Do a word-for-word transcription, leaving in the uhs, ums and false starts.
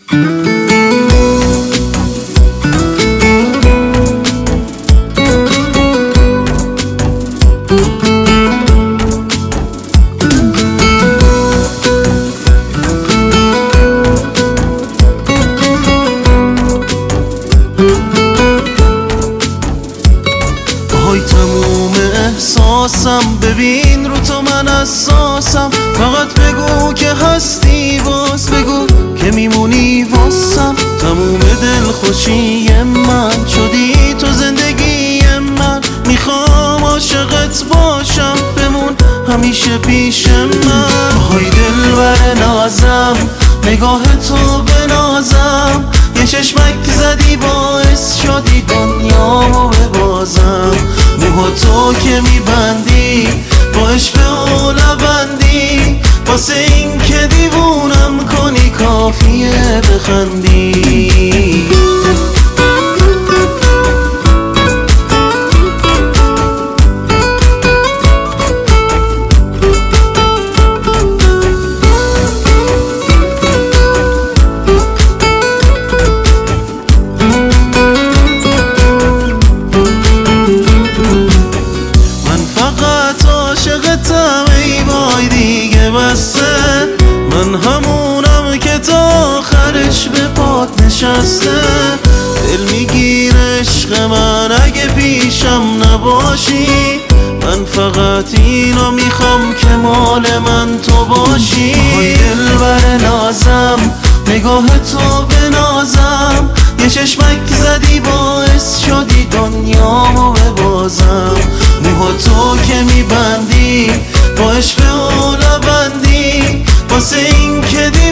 های تموم احساسم، ببین رو تو من اساسم. فقط بگو که هستی، باز بگو که میمونی واسم. تموم دلخوشی من شدی تو زندگی من. میخوام عاشقت باشم، بمون همیشه پیش من. های دلبر نازم، نگاه تو بنازم. یه چشمک زدی باعث شدی دنیامو ببازم. موها تو که میبندی با عشق و لبندی، واسه این که دیوونم کنی کافیه بخندی. عاشقتم ای وای دیگه بسته. من همونم که تا آخرش به پات نشسته. دل میگیره عشق من اگه پیشم نباشی. من فقط اینو میخوام که مال من تو باشی. های دلبر نازم، نگاه تو بنازم. یه چشمک زدی باعث شدی دنیامو ببازم. موها تو که میبندی با عشق و لبندی، واسه این که